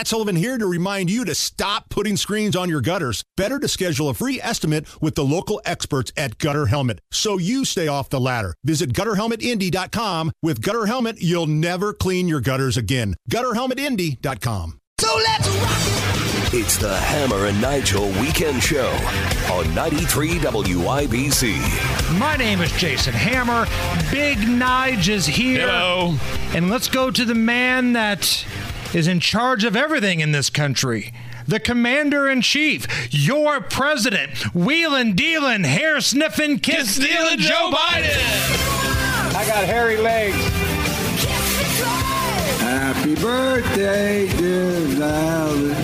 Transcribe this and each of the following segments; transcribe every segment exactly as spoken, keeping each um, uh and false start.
Matt Sullivan here to remind you to stop putting screens on your gutters. Better to schedule a free estimate with the local experts at Gutter Helmet so you stay off the ladder. Visit gutter helmet indy dot com. With Gutter Helmet, you'll never clean your gutters again. gutter helmet indy dot com. So let's rock it. It's the Hammer and Nigel Weekend Show on ninety-three W I B C. My name is Jason Hammer. Big Nige is here. Hello. And let's go to the man that is in charge of everything in this country. The Commander-in-Chief, your president, wheelin', dealin', hair-sniffing, kiss-stealing Joe Biden. I got hairy legs. Happy birthday, dear Valerie.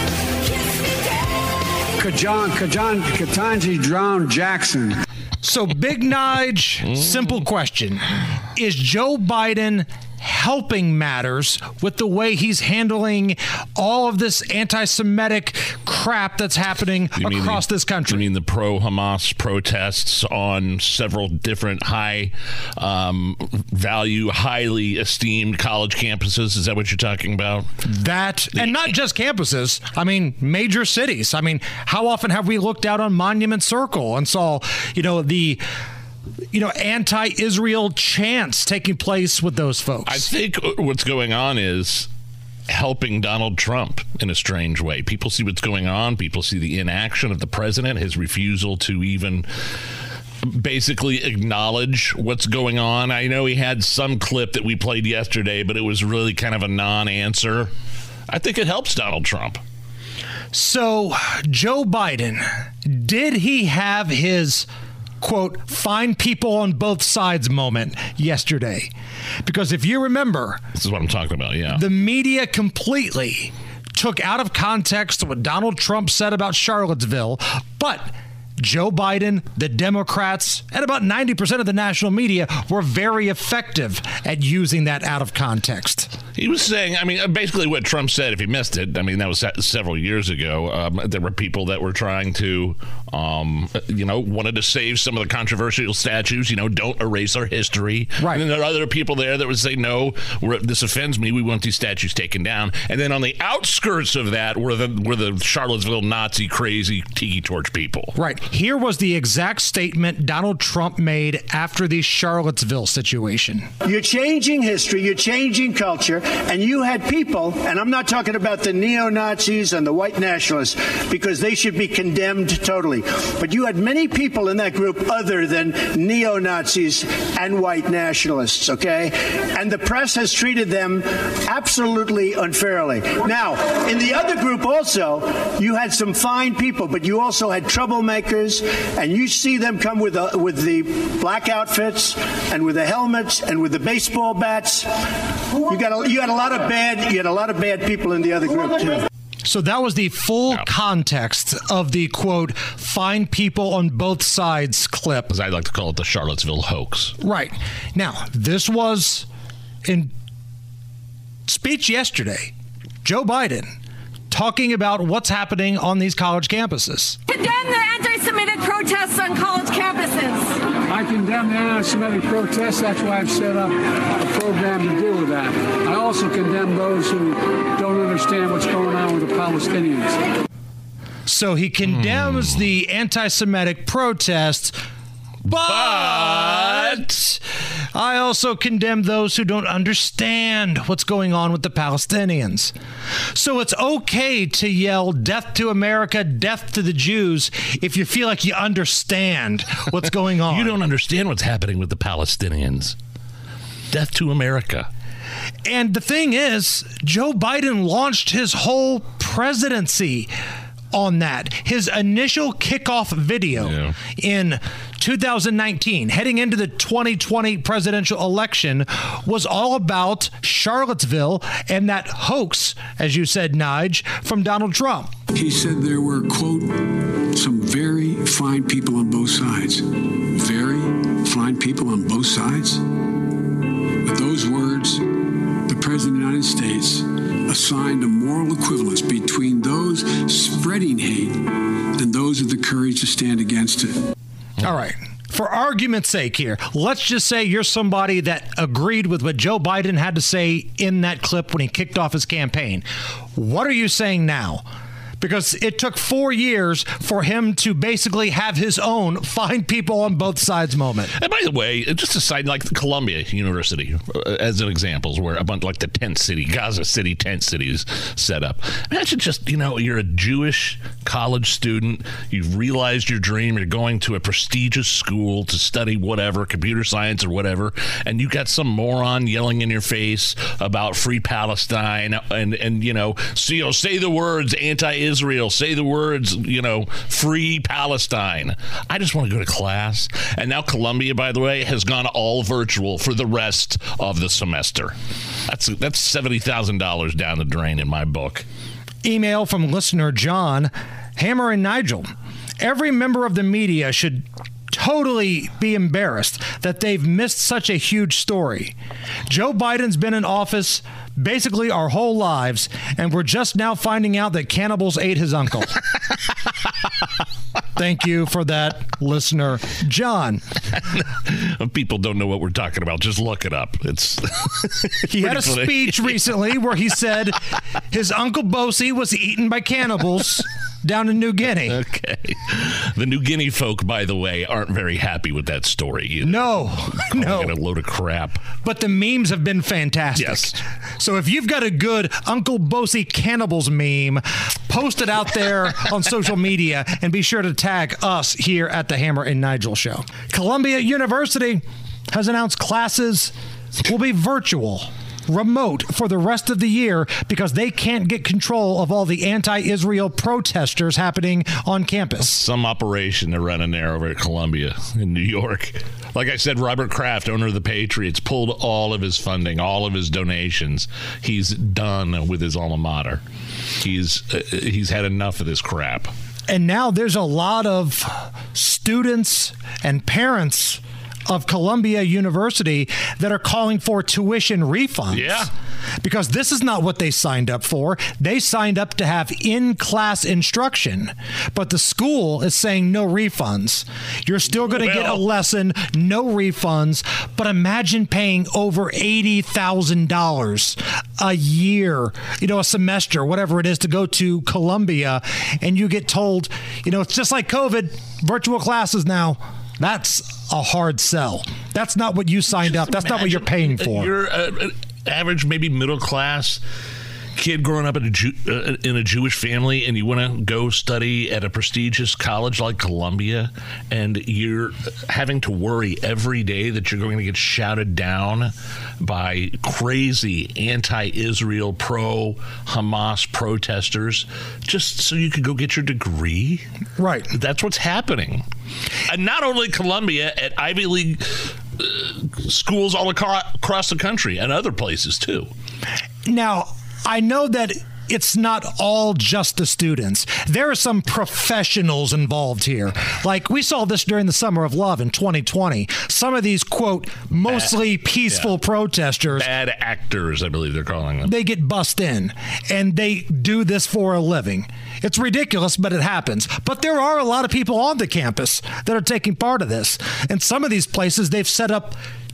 Kajan, Kajan, Katanji drowned Jackson. So, Big Nige, simple question. Is Joe Biden helping matters with the way he's handling all of this anti-Semitic crap that's happening you across the, this country? You mean the pro-Hamas protests on several different high um, value, highly esteemed college campuses? Is that what you're talking about? That, and not just campuses. I mean, major cities. I mean, how often have we looked out on Monument Circle and saw, you know, the... you know, anti-Israel chants taking place with those folks? I think what's going on is helping Donald Trump in a strange way. People see what's going on. People see the inaction of the president, his refusal to even basically acknowledge what's going on. I know he had some clip that we played yesterday, but it was really kind of a non-answer. I think it helps Donald Trump. So, Joe Biden, did he have his... quote, find people on both sides moment yesterday? Because if you remember... This is what I'm talking about, yeah. The media completely took out of context what Donald Trump said about Charlottesville, but Joe Biden, the Democrats, and about ninety percent of the national media were very effective at using that out of context. He was saying, I mean, basically what Trump said, if you missed it, I mean, that was several years ago. Um, there were people that were trying to, um, you know, wanted to save some of the controversial statues, you know, don't erase our history. Right. And then there are other people there that would say, no, we're, this offends me. We want these statues taken down. And then on the outskirts of that were the, were the Charlottesville Nazi crazy tiki torch people. Right. Here was the exact statement Donald Trump made after the Charlottesville situation. You're changing history, you're changing culture, and you had people, and I'm not talking about the neo-Nazis and the white nationalists, because they should be condemned totally, but you had many people in that group other than neo-Nazis and white nationalists, okay? And the press has treated them absolutely unfairly. Now, in the other group also, you had some fine people, but you also had troublemakers, and you see them come with a, with the black outfits and with the helmets and with the baseball bats. You got a, you had a lot of bad you had a lot of bad people in the other group too. So that was the full yeah. context of the quote "find people on both sides" clip, as I like to call it, the Charlottesville hoax. Right. Now, this was in speech yesterday, Joe Biden talking about what's happening on these college campuses. Condemn the anti-Semitic protests on college campuses. I condemn the anti-Semitic protests. That's why I've set up a program to deal with that. I also condemn those who don't understand what's going on with the Palestinians. So he condemns hmm. the anti-Semitic protests, but I also condemn those who don't understand what's going on with the Palestinians. So it's okay to yell death to America, death to the Jews, if you feel like you understand what's going on. You don't understand what's happening with the Palestinians. Death to America. And the thing is, Joe Biden launched his whole presidency on that. His initial kickoff video yeah. in two thousand nineteen, heading into the twenty twenty presidential election, was all about Charlottesville and that hoax, as you said, Nige, from Donald Trump. He said there were, quote, some very fine people on both sides. Very fine people on both sides? With those words, the President of the United States assigned a moral equivalence between those spreading hate and those with the courage to stand against it. All right. For argument's sake here, let's just say you're somebody that agreed with what Joe Biden had to say in that clip when he kicked off his campaign. What are you saying now? Because it took four years for him to basically have his own find people on both sides moment. And by the way, just a side, like Columbia University, uh, as an example, where a bunch like the tent city, Gaza City tent cities set up. Imagine just, you know, you're a Jewish college student. You've realized your dream. You're going to a prestigious school to study whatever, computer science or whatever, and you got some moron yelling in your face about free Palestine and, and you know, so, you know, say the words anti Israel, say the words, you know, free Palestine. I just want to go to class. And now Columbia, by the way, has gone all virtual for the rest of the semester. That's that's seventy thousand dollars down the drain in my book. Email from listener John. Hammer and Nigel. Every member of the media should totally be embarrassed that they've missed such a huge story. Joe Biden's been in office basically our whole lives, and we're just now finding out that cannibals ate his uncle. Thank you for that, listener John. People don't know what we're talking about. Just look it up. It's he had a funny. speech recently where he said his Uncle Bosie was eaten by cannibals down in New Guinea. Okay. The New Guinea folk, by the way, aren't very happy with that story either. No, no. A load of crap. But the memes have been fantastic. Yes. So if you've got a good Uncle Bosie cannibals meme, post it out there on social media and be sure to tag us here at the Hammer and Nigel Show. Columbia University has announced classes will be virtual, remote for the rest of the year because they can't get control of all the anti-Israel protesters happening on campus. Some operation they're running there over at Columbia in New York. Like I said, Robert Kraft, owner of the Patriots, pulled all of his funding, all of his donations. He's done with his alma mater. He's uh, he's had enough of this crap. And now there's a lot of students and parents of Columbia University that are calling for tuition refunds. Yeah. Because this is not what they signed up for. They signed up to have in-class instruction, but the school is saying no refunds. You're still going to well. get a lesson, no refunds, but imagine paying over eighty thousand dollars a year, you know, a semester, whatever it is, to go to Columbia, and you get told, you know, it's just like COVID, virtual classes now. That's a hard sell. That's not what you signed Just up. That's not what you're paying for. You're an average, maybe middle class kid growing up in a Jew, uh, in a Jewish family, and you want to go study at a prestigious college like Columbia, and you're having to worry every day that you're going to get shouted down by crazy anti-Israel, pro-Hamas protesters just so you could go get your degree? Right. That's what's happening. And not only Columbia, at Ivy League uh, schools all across the country and other places too. Now, I know that it's not all just the students. There are some professionals involved here. Like we saw this during the Summer of Love in twenty twenty. Some of these, quote, mostly Bad, peaceful yeah. protesters. Bad actors, I believe they're calling them. They get bussed in, and they do this for a living. It's ridiculous, but it happens. But there are a lot of people on the campus that are taking part of this. And some of these places, they've set up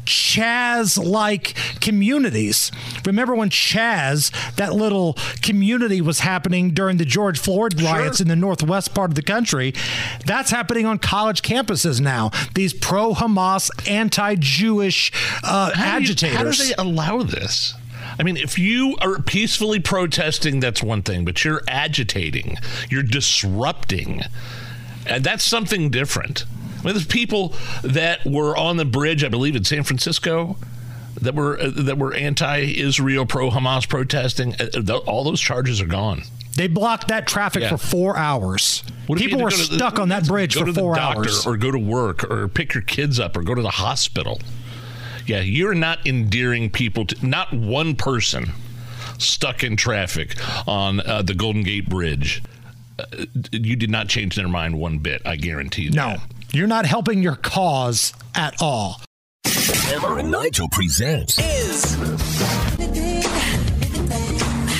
Chaz-like communities. Remember when Chaz, that little community, was happening during the George Floyd riots sure. in the northwest part of the country? That's happening on college campuses now. These pro-Hamas, anti-Jewish uh, how agitators. You, how do they allow this? I mean, if you are peacefully protesting, that's one thing, but you're agitating, you're disrupting, and that's something different. I mean, there's people that were on the bridge, I believe, in San Francisco, that were uh, that were anti-Israel, pro-Hamas protesting. Uh, all those charges are gone. They blocked that traffic yeah. for four hours. People were stuck the, on that bridge for four hours. Or go to work, or pick your kids up, or go to the hospital. Yeah, you're not endearing people to, not one person stuck in traffic on uh, the Golden Gate Bridge. Uh, you did not change their mind one bit, I guarantee that. No. You're not helping your cause at all. Hammer and Nigel presents Is.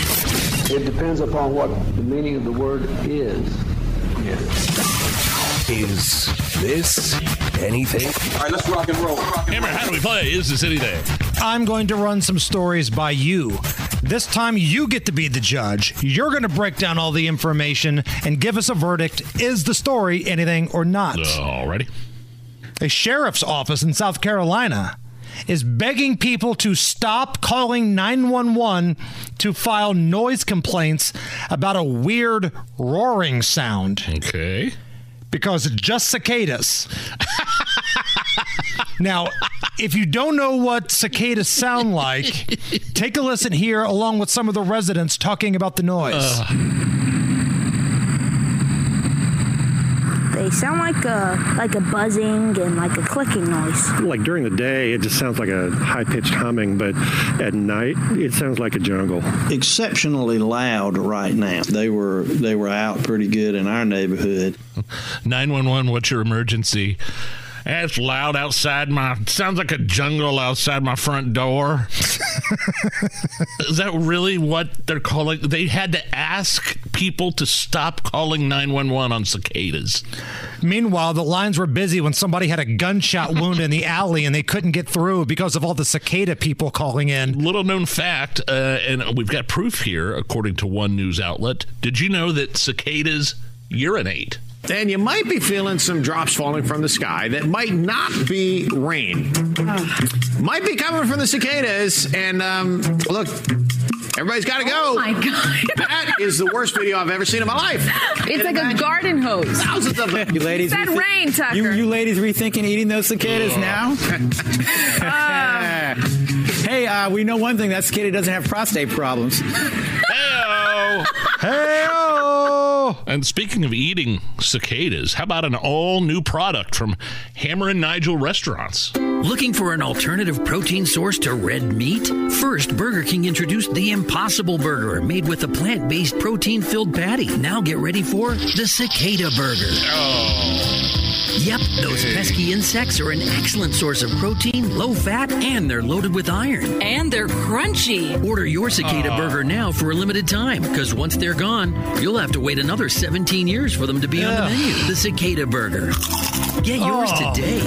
It depends upon what the meaning of the word is. Is this anything? All right, let's rock and roll. Rock and Hammer, roll. how do we play Is This Anything? I'm going to run some stories by you. This time you get to be the judge. You're going to break down all the information and give us a verdict. Is the story anything or not? Alrighty. A sheriff's office in South Carolina is begging people to stop calling nine one one to file noise complaints about a weird roaring sound. Okay. Because it's just cicadas. Now, if you don't know what cicadas sound like, take a listen here along with some of the residents talking about the noise. Uh. They sound like a like a buzzing and like a clicking noise. Like during the day, it just sounds like a high-pitched humming, but at night, it sounds like a jungle. Exceptionally loud right now. They were they were out pretty good in our neighborhood. nine one one, what's your emergency? It's loud outside my... Sounds like a jungle outside my front door. Is that really what they're calling? They had to ask people to stop calling nine one one on cicadas. Meanwhile, the lines were busy when somebody had a gunshot wound in the alley and they couldn't get through because of all the cicada people calling in. Little known fact, uh, and we've got proof here, according to one news outlet. Did you know that cicadas urinate? And you might be feeling some drops falling from the sky that might not be rain. Oh. Might be coming from the cicadas. And um, look, everybody's got to go. Oh, my God. That is the worst video I've ever seen in my life. It's like a garden hose. Thousands of them. You ladies, that reth- rain, Tucker. You, you ladies rethinking eating those cicadas now? uh. Hey, uh, we know one thing. That cicada doesn't have prostate problems. Hey-o! Hey-o! And speaking of eating cicadas, how about an all-new product from Hammer and Nigel Restaurants? Looking for an alternative protein source to red meat? First, Burger King introduced the Impossible Burger, made with a plant-based protein-filled patty. Now get ready for the Cicada Burger. Oh. Yep, those pesky insects are an excellent source of protein, low fat, and they're loaded with iron. And they're crunchy. Order your Cicada oh. Burger now for a limited time, because once they're gone, you'll have to wait another seventeen years for them to be yeah. on the menu. The Cicada Burger. Get yours oh. today.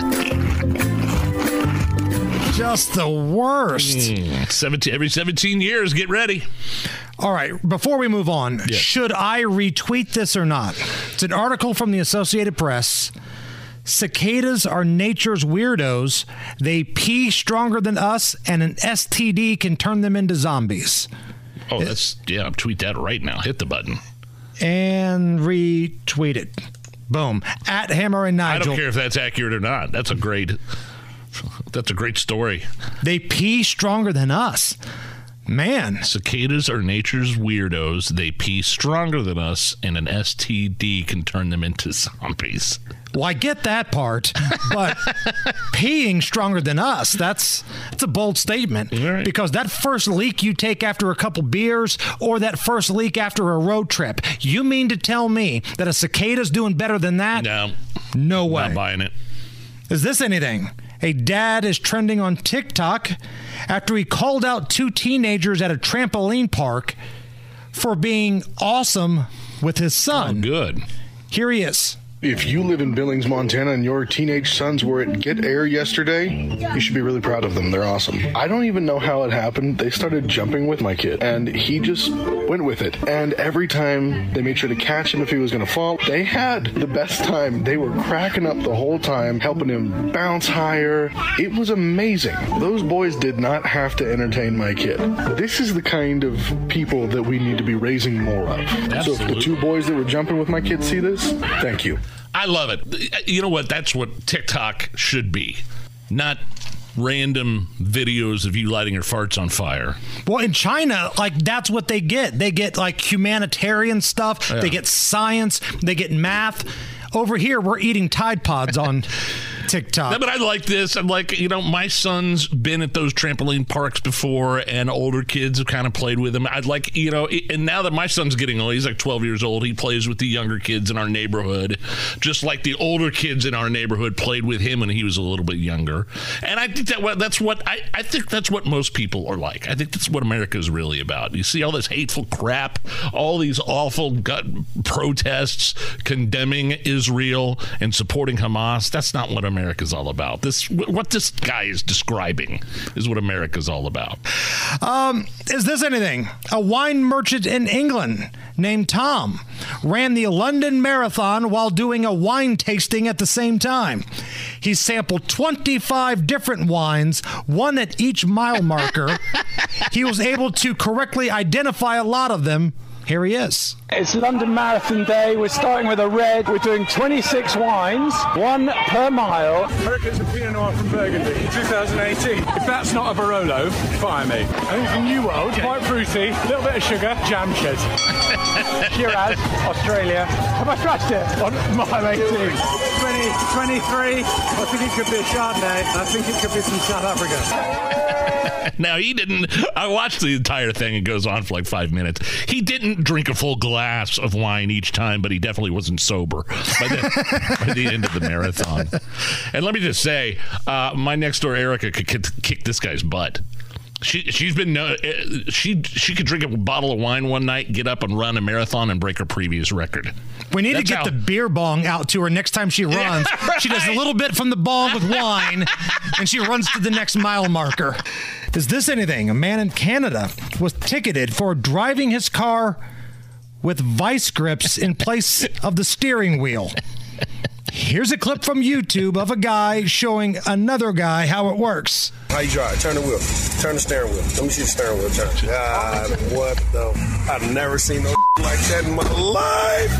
Just the worst. Mm, seventeen, every seventeen years, get ready. All right, before we move on, yeah. should I retweet this or not? It's an article from the Associated Press. Cicadas are nature's weirdos. They pee stronger than us, and an S T D can turn them into zombies. Oh, that's, yeah, tweet that right now. Hit the button. And retweet it. Boom. At Hammer and Nigel. I don't care if that's accurate or not. That's a great, that's a great story. They pee stronger than us. Man. Cicadas are nature's weirdos. They pee stronger than us, and an S T D can turn them into zombies. Well, I get that part, but peeing stronger than us, that's, that's a bold statement. Right. Because that first leak you take after a couple beers or that first leak after a road trip, you mean to tell me that a cicada's doing better than that? No. No way. Not buying it. Is this anything? A dad is trending on TikTok after he called out two teenagers at a trampoline park for being awesome with his son. Oh, good. Here he is. If you live in Billings, Montana, and your teenage sons were at Get Air yesterday, you should be really proud of them. They're awesome. I don't even know how it happened. They started jumping with my kid, and he just went with it. And every time they made sure to catch him if he was going to fall, they had the best time. They were cracking up the whole time, helping him bounce higher. It was amazing. Those boys did not have to entertain my kid. This is the kind of people that we need to be raising more of. Absolutely. So if the two boys that were jumping with my kid see this, thank you. I love it. You know what? That's what TikTok should be. Not random videos of you lighting your farts on fire. Well, in China, like, that's what they get. They get, like, humanitarian stuff. Yeah. They get science. They get math. Over here, we're eating Tide Pods on TikTok. No, but I like this. I'm like, you know, my son's been at those trampoline parks before, and older kids have kind of played with him. I'd like, you know, and now that my son's getting old, he's like twelve years old, he plays with the younger kids in our neighborhood, just like the older kids in our neighborhood played with him when he was a little bit younger. And I think that that's what I, I think that's what most people are like. I think that's what America is really about. You see all this hateful crap, all these awful gut protests condemning Israel and supporting Hamas. That's not what America's all about. This, what this guy is describing is what America's all about. Um, is this anything? A wine merchant in England named Tom ran the London Marathon while doing a wine tasting at the same time. He sampled twenty-five different wines, one at each mile marker. He was able to correctly identify a lot of them. Here he is. It's London Marathon Day. We're starting with a red. We're doing twenty-six wines, one per mile. Americans a Pinot Noir from Burgundy, twenty eighteen. If that's not a Barolo, fire me. I think it's a New World, quite fruity, a little bit of sugar, jam shed. Shiraz, Australia. Have I scratched it? On mile eighteen. twenty, twenty-three. I think it could be a Chardonnay. I think it could be from South Africa. Now, he didn't, I watched the entire thing. It goes on for like five minutes. He didn't drink a full glass of wine each time, but he definitely wasn't sober by the, by the end of the marathon. And let me just say, uh, my next door Erica could kick, kick this guy's butt. She, she's been, uh, she she could drink a bottle of wine one night, get up and run a marathon and break her previous record. We need That's to get how, the beer bong out to her next time she runs. Yeah, right. She does a little bit from the bong with wine, and she runs to the next mile marker. Is this anything? A man in Canada was ticketed for driving his car with vice grips in place of the steering wheel. Here's a clip from YouTube of a guy showing another guy how it works. How you drive? Turn the wheel. Turn the steering wheel. Let me see the steering wheel. Turn. God, what the? I've never seen no like that in my life.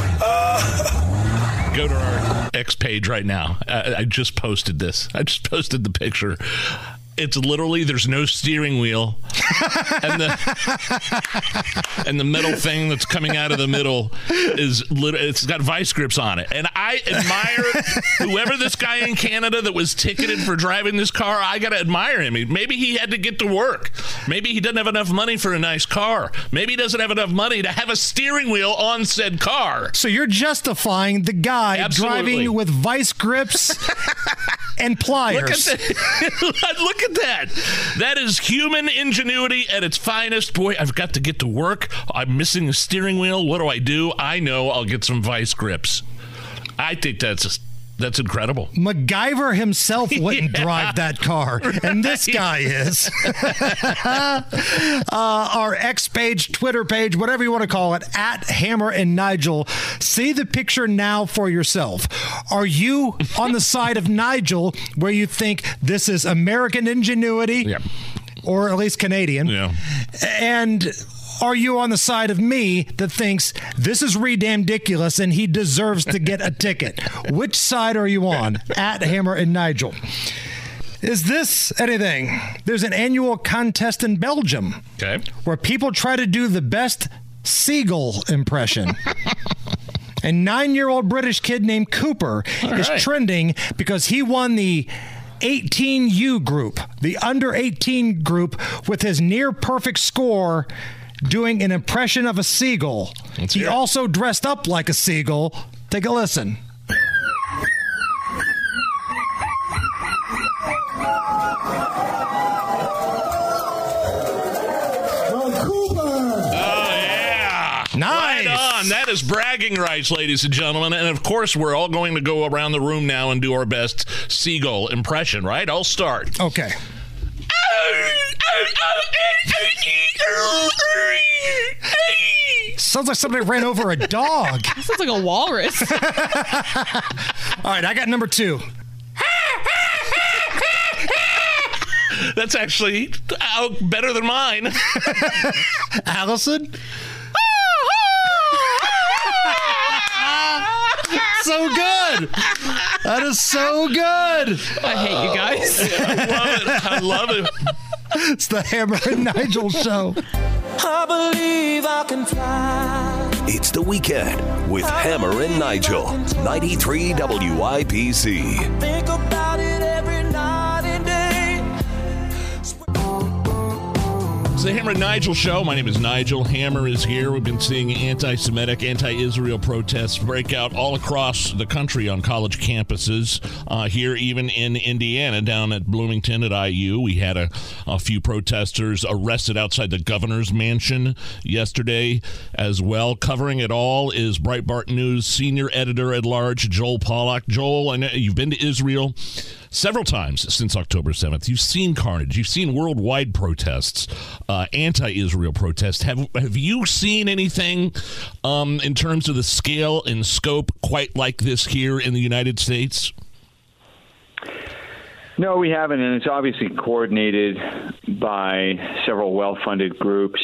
Uh. Go to our X page right now. I, I just posted this. I just posted the picture. It's literally, there's no steering wheel, and the and the middle thing that's coming out of the middle is lit- it's got vice grips on it. And I admire whoever this guy in Canada that was ticketed for driving this car. I gotta admire him. Maybe he had to get to work. Maybe he doesn't have enough money for a nice car. Maybe he doesn't have enough money to have a steering wheel on said car. So you're justifying the guy Absolutely. driving with vice grips and pliers. Look at that. Look at that. That is human ingenuity at its finest. Boy, I've got to get to work. I'm missing a steering wheel. What do I do? I know I'll get some vice grips. I think that's a, that's incredible. MacGyver himself wouldn't yeah, drive that car, and right. this guy is. uh, our X page, Twitter page, whatever you want to call it, at Hammer and Nigel. See the picture now for yourself. Are you on the side of Nigel, where you think this is American ingenuity, yeah. or at least Canadian? Yeah. And are you on the side of me that thinks this is re-damn-diculous and he deserves to get a ticket? Which side are you on? At Hammer and Nigel. Is this anything? There's an annual contest in Belgium, okay, where people try to do the best seagull impression. A nine-year-old British kid named Cooper All is right. trending because he won the eighteen U group, the under eighteen group, with his near-perfect score doing an impression of a seagull. Let's he hear it. also dressed up like a seagull. Take a listen. Nice. Right on. That is bragging rights, ladies and gentlemen. And of course, we're all going to go around the room now and do our best seagull impression, right? I'll start. Okay. Sounds like somebody ran over a dog. Sounds like a walrus. All right, I got number two. That's actually oh, better than mine. Allison? So good. That is so good. I hate you guys. I love it. I love it. It's the Hammer and Nigel show. I believe I can fly. It's The Weekend with Hammer and Nigel. ninety-three W I B C. Think about it every night and day. It's the Hammer and Nigel Show. My name is Nigel. Hammer is here. We've been seeing anti-Semitic, anti-Israel protests break out all across the country on college campuses. Uh, here, even in Indiana, down at Bloomington at I U, we had a, a few protesters arrested outside the governor's mansion yesterday as well. Covering it all is Breitbart News senior editor-at-large Joel Pollack. Joel, I know you've been to Israel several times since October seventh. You've seen carnage. You've seen worldwide protests, uh, anti-Israel protests. Have have you seen anything um, in terms of the scale and scope quite like this here in the United States? No, we haven't, and it's obviously coordinated by several well-funded groups.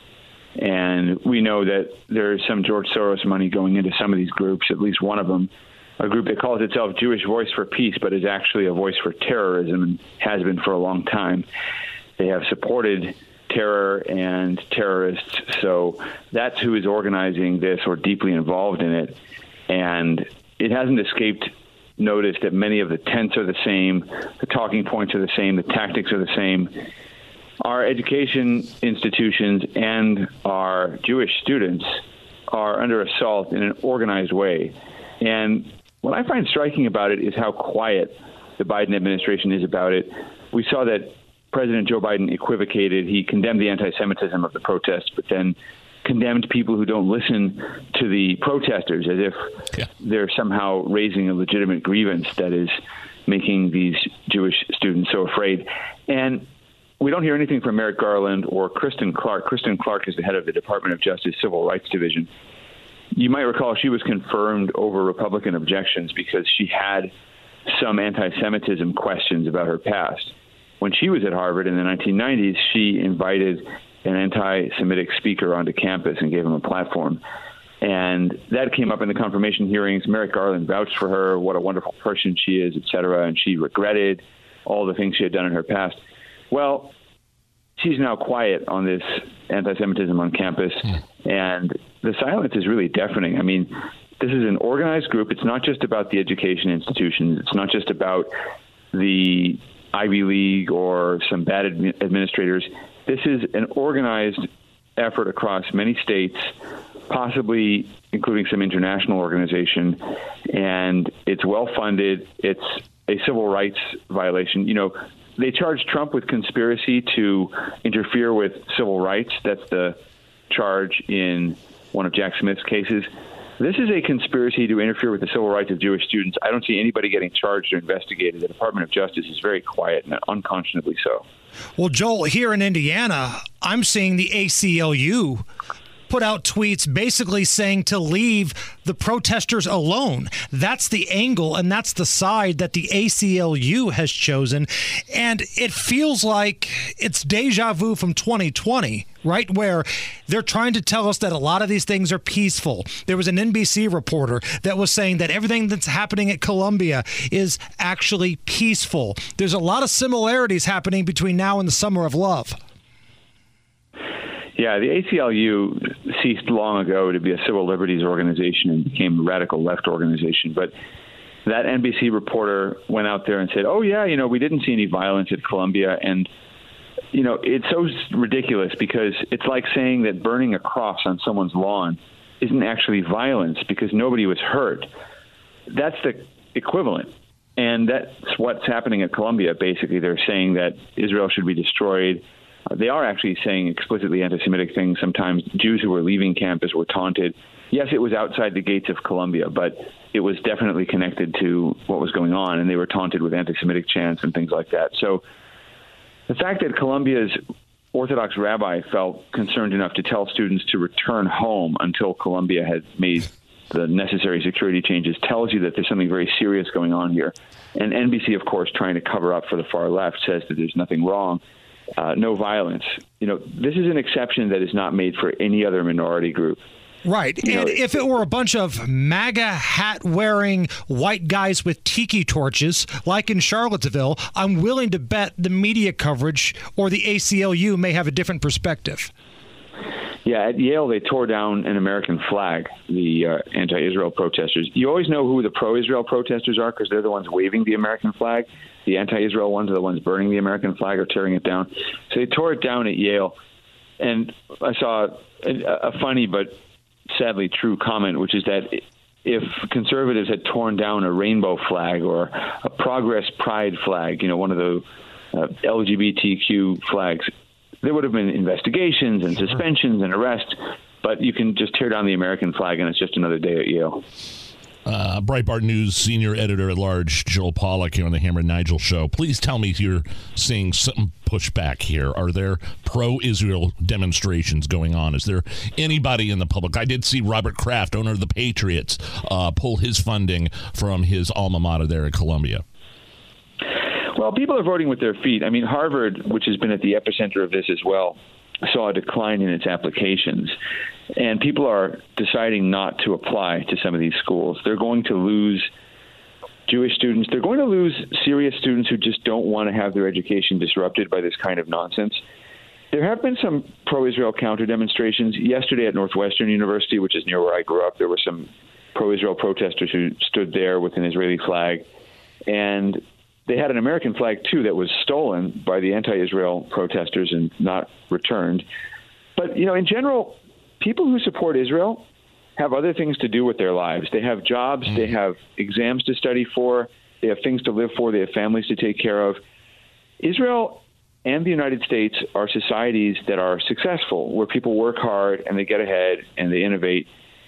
And we know that there's some George Soros money going into some of these groups, at least one of them. A group that calls itself Jewish Voice for Peace, but is actually a voice for terrorism and has been for a long time. They have supported terror and terrorists, so that's who is organizing this or deeply involved in it. And it hasn't escaped notice that many of the tents are the same, the talking points are the same, the tactics are the same. Our education institutions and our Jewish students are under assault in an organized way. And what I find striking about it is how quiet the Biden administration is about it. We saw that President Joe Biden equivocated. He condemned the anti-Semitism of the protests, but then condemned people who don't listen to the protesters as if yeah. they're somehow raising a legitimate grievance that is making these Jewish students so afraid. And we don't hear anything from Merrick Garland or Kristen Clark. Kristen Clark is the head of the Department of Justice Civil Rights Division. You might recall she was confirmed over Republican objections because she had some anti-Semitism questions about her past. When she was at Harvard in the nineteen nineties, she invited an anti-Semitic speaker onto campus and gave him a platform. And that came up in the confirmation hearings. Merrick Garland vouched for her, what a wonderful person she is, et cetera, and she regretted all the things she had done in her past. Well, she's now quiet on this anti-Semitism on campus, and the silence is really deafening. I mean, this is an organized group. It's not just about the education institutions. It's not just about the Ivy League or some bad admi- administrators. This is an organized effort across many states, possibly including some international organization, and it's well-funded. It's a civil rights violation. You know, they charged Trump with conspiracy to interfere with civil rights. That's the charge in one of Jack Smith's cases. This is a conspiracy to interfere with the civil rights of Jewish students. I don't see anybody getting charged or investigated. The Department of Justice is very quiet, and unconscionably so. Well, Joel, here in Indiana, I'm seeing the A C L U put out tweets basically saying to leave the protesters alone. That's the angle, and that's the side that the A C L U has chosen. And it feels like it's deja vu from twenty twenty, right, where they're trying to tell us that a lot of these things are peaceful. There was an N B C reporter that was saying that everything that's happening at Columbia is actually peaceful. There's a lot of similarities happening between now and the summer of love. Yeah, the A C L U ceased long ago to be a civil liberties organization and became a radical left organization. But that N B C reporter went out there and said, oh, yeah, you know, we didn't see any violence at Columbia. And, you know, it's so ridiculous because it's like saying that burning a cross on someone's lawn isn't actually violence because nobody was hurt. That's the equivalent. And that's what's happening at Columbia. Basically, they're saying that Israel should be destroyed. They are actually saying explicitly anti-Semitic things. Sometimes Jews who were leaving campus were taunted. Yes, it was outside the gates of Columbia, but it was definitely connected to what was going on, and they were taunted with anti-Semitic chants and things like that. So the fact that Columbia's Orthodox rabbi felt concerned enough to tell students to return home until Columbia had made the necessary security changes tells you that there's something very serious going on here. And N B C, of course, trying to cover up for the far left, says that there's nothing wrong. Uh, no violence. You know, this is an exception that is not made for any other minority group. Right. You and know, if it were a bunch of MAGA hat-wearing white guys with tiki torches, like in Charlottesville, I'm willing to bet the media coverage or the A C L U may have a different perspective. Yeah, at Yale, they tore down an American flag, the uh, anti-Israel protesters. You always know who the pro-Israel protesters are because they're the ones waving the American flag. The anti-Israel ones are the ones burning the American flag or tearing it down. So they tore it down at Yale. And I saw a, a funny but sadly true comment, which is that if conservatives had torn down a rainbow flag or a Progress Pride flag, you know, one of the uh, L G B T Q flags, there would have been investigations and suspensions and arrests, but you can just tear down the American flag and it's just another day at Yale. Uh, Breitbart News senior editor-at-large Joel Pollak here on the Hammer and Nigel show. Please tell me if you're seeing some pushback here. Are there pro-Israel demonstrations going on? Is there anybody in the public? I did see Robert Kraft, owner of the Patriots, uh, pull his funding from his alma mater there at Columbia. Well, people are voting with their feet. I mean, Harvard, which has been at the epicenter of this as well, saw a decline in its applications. And people are deciding not to apply to some of these schools. They're going to lose Jewish students. They're going to lose serious students who just don't want to have their education disrupted by this kind of nonsense. There have been some pro-Israel counter-demonstrations. Yesterday at Northwestern University, which is near where I grew up, there were some pro-Israel protesters who stood there with an Israeli flag. And they had an American flag, too, that was stolen by the anti-Israel protesters and not returned. But, you know, in general, people who support Israel have other things to do with their lives. They have jobs, mm. they have exams to study for, they have things to live for, they have families to take care of. Israel and the United States are societies that are successful, where people work hard and they get ahead and they innovate.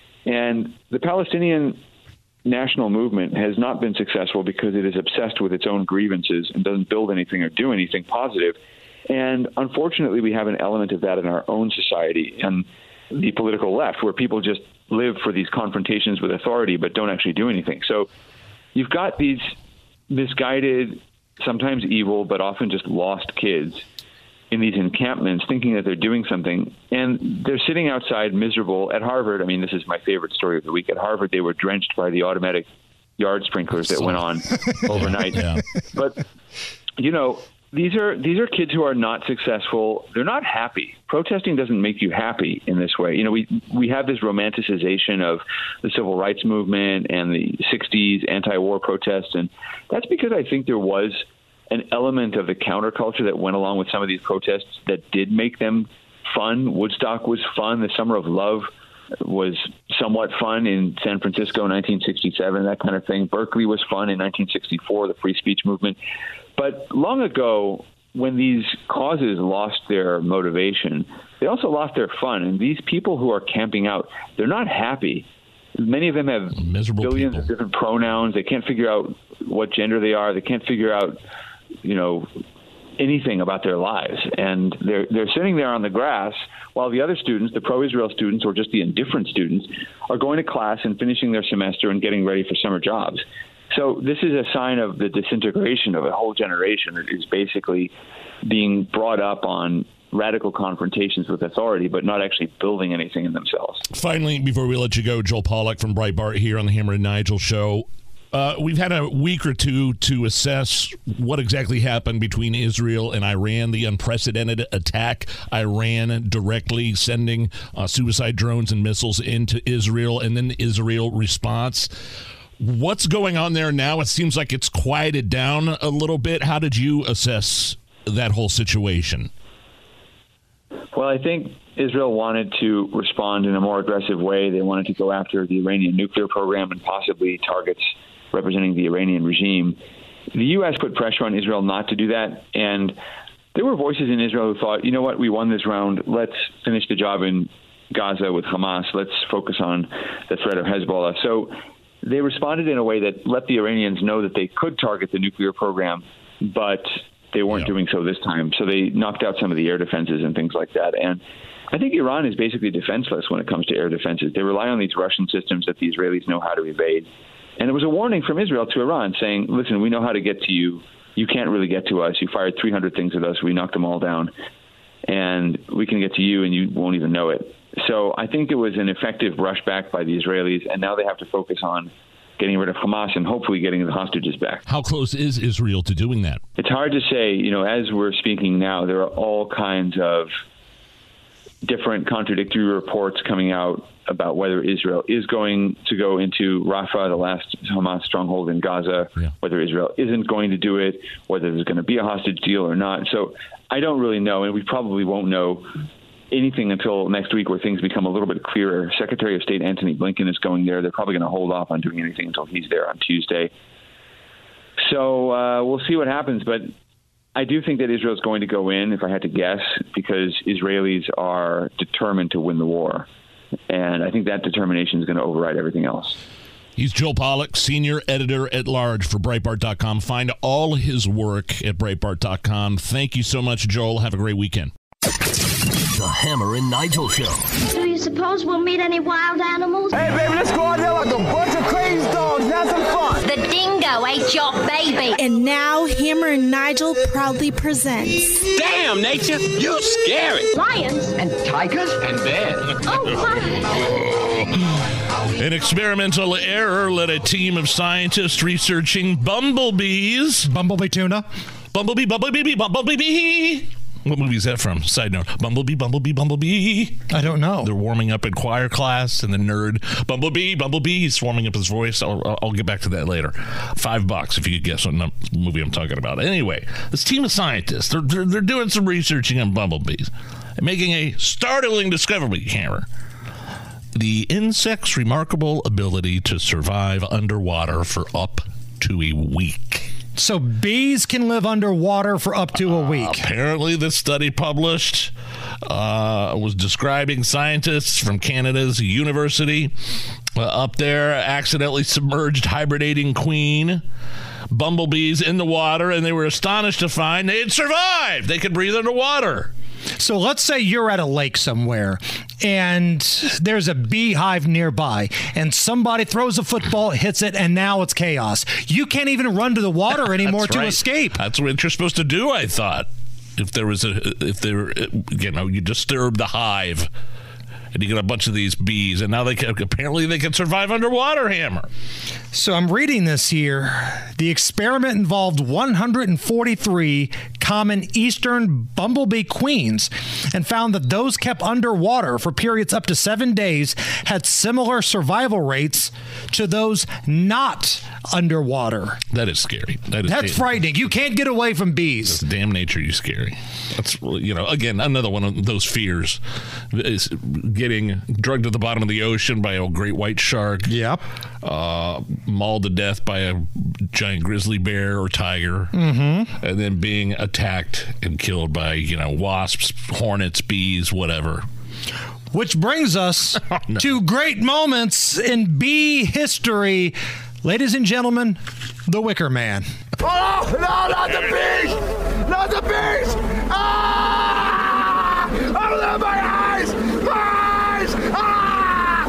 And the Palestinian national movement has not been successful because it is obsessed with its own grievances and doesn't build anything or do anything positive. And unfortunately, we have an element of that in our own society and the political left, where people just live for these confrontations with authority but don't actually do anything. So you've got these misguided, sometimes evil, but often just lost kids in these encampments thinking that they're doing something, and they're sitting outside miserable. At Harvard, I mean, this is my favorite story of the week. At Harvard, they were drenched by the automatic yard sprinklers that went on overnight. Yeah. But, you know, these are these are kids who are not successful. They're not happy. Protesting doesn't make you happy in this way. You know, we we have this romanticization of the civil rights movement and the sixties anti-war protests, and that's because I think there was an element of the counterculture that went along with some of these protests that did make them fun. Woodstock was fun. The Summer of Love was somewhat fun in San Francisco in nineteen sixty-seven, that kind of thing. Berkeley was fun in nineteen sixty-four, the free speech movement. But long ago, when these causes lost their motivation, they also lost their fun. And these people who are camping out, they're not happy. Many of them have Miserable billions people. of different pronouns. They can't figure out what gender they are. They can't figure out, you know, anything about their lives. And they're they're sitting there on the grass while the other students, the pro-Israel students or just the indifferent students, are going to class and finishing their semester and getting ready for summer jobs. So this is a sign of the disintegration of a whole generation that is basically being brought up on radical confrontations with authority, but not actually building anything in themselves. Finally, before we let you go, Joel Pollak from Breitbart here on the Hammer and Nigel show. Uh, we've had a week or two to assess what exactly happened between Israel and Iran, the unprecedented attack, Iran directly sending uh, suicide drones and missiles into Israel, and then the Israel response. What's going on there now? It seems like it's quieted down a little bit. How did you assess that whole situation? Well, I think Israel wanted to respond in a more aggressive way. They wanted to go after the Iranian nuclear program and possibly targets representing the Iranian regime. The U S put pressure on Israel not to do that, and there were voices in Israel who thought, you know what, we won this round. Let's finish the job in Gaza with Hamas. Let's focus on the threat of Hezbollah. So they responded in a way that let the Iranians know that they could target the nuclear program, but they weren't yeah. doing so this time. So they knocked out some of the air defenses and things like that. And I think Iran is basically defenseless when it comes to air defenses. They rely on these Russian systems that the Israelis know how to evade. And it was a warning from Israel to Iran saying, listen, we know how to get to you. You can't really get to us. You fired three hundred things at us. We knocked them all down. And we can get to you and you won't even know it. So I think it was an effective rushback by the Israelis, and now they have to focus on getting rid of Hamas and hopefully getting the hostages back. How close is Israel to doing that? It's hard to say. You know, as we're speaking now, there are all kinds of different contradictory reports coming out about whether Israel is going to go into Rafah, the last Hamas stronghold in Gaza, yeah. whether Israel isn't going to do it, whether there's going to be a hostage deal or not. So I don't really know, and we probably won't know anything until next week where things become a little bit clearer. Secretary of State Antony Blinken is going there. They're probably going to hold off on doing anything until he's there on Tuesday. So uh, we'll see what happens, but I do think that Israel's going to go in, if I had to guess, because Israelis are determined to win the war. And I think that determination is going to override everything else. He's Joel Pollack, senior editor at large for Breitbart dot com. Find all his work at Breitbart dot com. Thank you so much, Joel. Have a great weekend. The Hammer and Nigel Show. Do you suppose we'll meet any wild animals? Hey, baby, let's go out there like a bunch of crazy dogs. Have some fun. The dingo ate your baby. And now Hammer and Nigel proudly presents. Damn, nature, you scary. Lions. And tigers. And bears. Oh, my. An experimental error led a team of scientists researching bumblebees. Bumblebee tuna. Bumblebee, bumblebee, bumblebee. What movie is that from? Side note. Bumblebee, Bumblebee, Bumblebee. I don't know. They're warming up in choir class, and the nerd, Bumblebee, Bumblebee, he's warming up his voice. I'll, I'll get back to that later. Five bucks if you could guess what movie I'm talking about. Anyway, this team of scientists, they're, they're, they're doing some researching on bumblebees and making a startling discovery, Hammer. The insect's remarkable ability to survive underwater for up to a week. So bees can live underwater for up to a week. Uh, apparently, this study published uh, was describing scientists from Canada's university uh, up there accidentally submerged hibernating queen bumblebees in the water, and they were astonished to find they had survived. They could breathe underwater. So let's say you're at a lake somewhere and there's a beehive nearby and somebody throws a football, hits it, and now it's chaos. You can't even run to the water anymore to right. escape. That's what you're supposed to do, I thought. If there was a, if there, you know, you disturb the hive and you get a bunch of these bees, and now they can, apparently they can survive underwater, Hammer. So I'm reading this here. The experiment involved one hundred forty-three common eastern bumblebee queens and found that those kept underwater for periods up to seven days had similar survival rates to those not underwater. That is scary. That is That's damn, frightening. You can't get away from bees. That's damn nature, you scary. That's, you know, again, another one of those fears is getting drugged to the bottom of the ocean by a great white shark. Yep. Uh, mauled to death by a giant grizzly bear or tiger. Mm-hmm. And then being attacked and killed by, you know, wasps, hornets, bees, whatever. Which brings us oh, no. to great moments in bee history. Ladies and gentlemen, the Wicker Man. Oh, no, not the bees! Not the bees! Ah! Oh, my eyes! My eyes! Ah!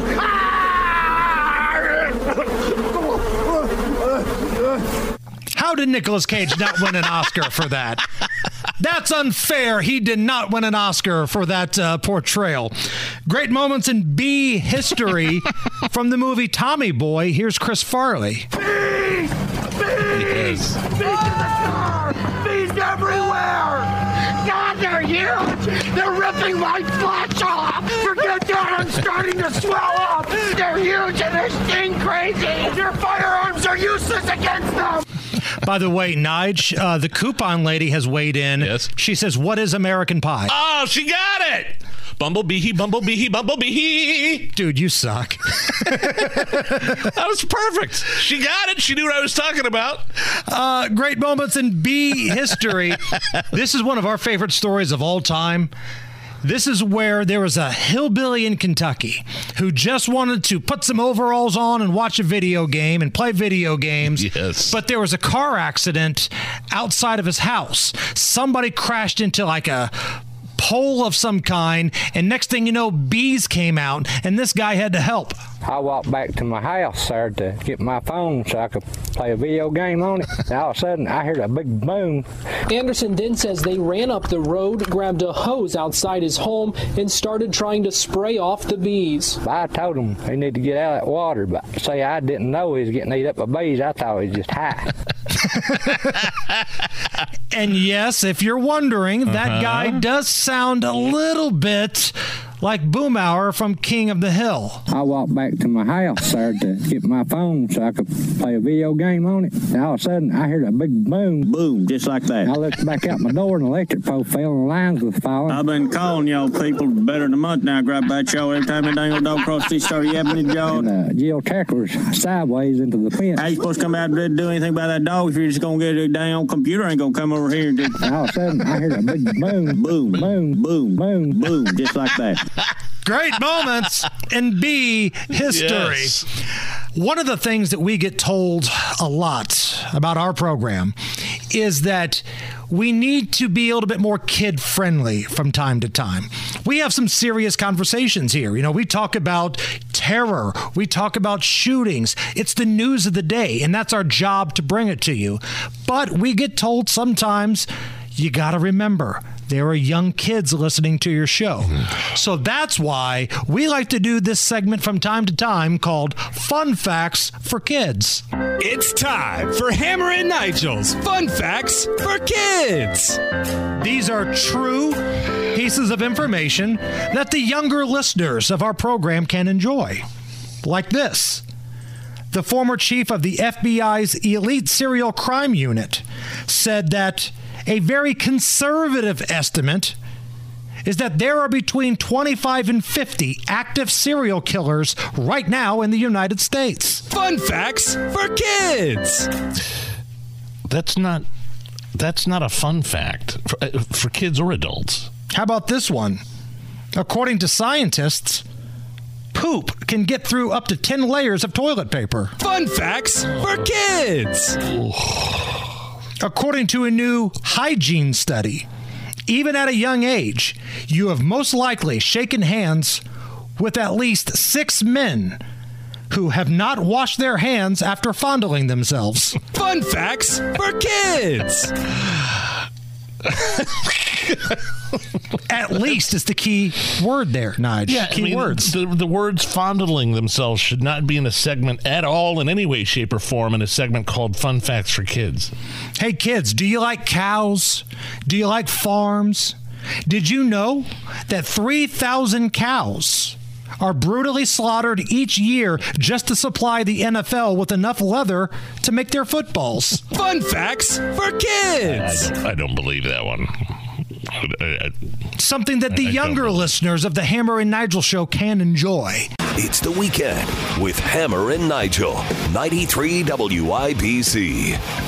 Ah! How did Nicolas Cage not win an Oscar for that? That's unfair. He did not win an Oscar for that uh, portrayal. Great moments in bee history from the movie Tommy Boy. Here's Chris Farley. Bees! Bees! Bees! Ah! Bees everywhere! God, they're huge! They're ripping my flesh off! Forget that, I'm starting to swell up! They're huge and they sting crazy! Your firearms are useless against them! By the way, Nige, uh, the coupon lady has weighed in. Yes. She says, what is American Pie? Oh, she got it! Bumblebee, bumblebee, bumblebee. Dude, you suck. That was perfect. She got it. She knew what I was talking about. Uh, great moments in bee history. This is one of our favorite stories of all time. This is where there was a hillbilly in Kentucky who just wanted to put some overalls on and watch a video game and play video games. Yes. But there was a car accident outside of his house. Somebody crashed into like a pole of some kind, and next thing you know, bees came out, and this guy had to help. I walked back to my house there to get my phone so I could play a video game on it. And all of a sudden, I heard a big boom. Anderson then says they ran up the road, grabbed a hose outside his home, and started trying to spray off the bees. I told him he needed to get out of that water, but say I didn't know he was getting eaten up by bees. I thought he was just high. And yes, if you're wondering, uh-huh. that guy does sound a little bit like Boomhauer from King of the Hill. I walked back to my house there to get my phone so I could play a video game on it. And all of a sudden, I heard a big boom. Boom, just like that. I looked back out my door and the electric pole fell and the lines was falling. I've been calling y'all people better than a month now, grab about y'all every time that dang old dog cross the started yapping at y'all. And uh, Jill tacklers sideways into the fence. How you supposed to come out and do anything about that dog if you're just going to get a dang old computer ain't going to come over here and just... And all of a sudden, I heard a big boom. Boom, boom, boom, boom, boom, just like that. Great moments in B history. Yes. One of the things that we get told a lot about our program is that we need to be a little bit more kid-friendly from time to time. We have some serious conversations here. You know, we talk about terror. We talk about shootings. It's the news of the day, and that's our job to bring it to you. But we get told sometimes, you got to remember, there are young kids listening to your show. So that's why we like to do this segment from time to time called Fun Facts for Kids. It's time for Hammer and Nigel's Fun Facts for Kids. These are true pieces of information that the younger listeners of our program can enjoy. Like this. The former chief of the F B I's Elite Serial Crime Unit said that a very conservative estimate is that there are between twenty-five and fifty active serial killers right now in the United States. Fun facts for kids. That's not that's not a fun fact for, uh, for kids or adults. How about this one? According to scientists, poop can get through up to ten layers of toilet paper. Fun facts for kids. According to a new hygiene study, even at a young age, you have most likely shaken hands with at least six men who have not washed their hands after fondling themselves. Fun facts for kids. At least is the key word there, Nige. Yeah, key I mean, words. The, the words fondling themselves should not be in a segment at all in any way, shape, or form in a segment called Fun Facts for Kids. Hey, kids, do you like cows? Do you like farms? Did you know that three thousand cows are brutally slaughtered each year just to supply the N F L with enough leather to make their footballs? Fun facts for kids. I don't, I don't believe that one. I, I, Something that the I, I younger listeners of the Hammer and Nigel show can enjoy. It's the weekend with Hammer and Nigel, ninety-three W I B C.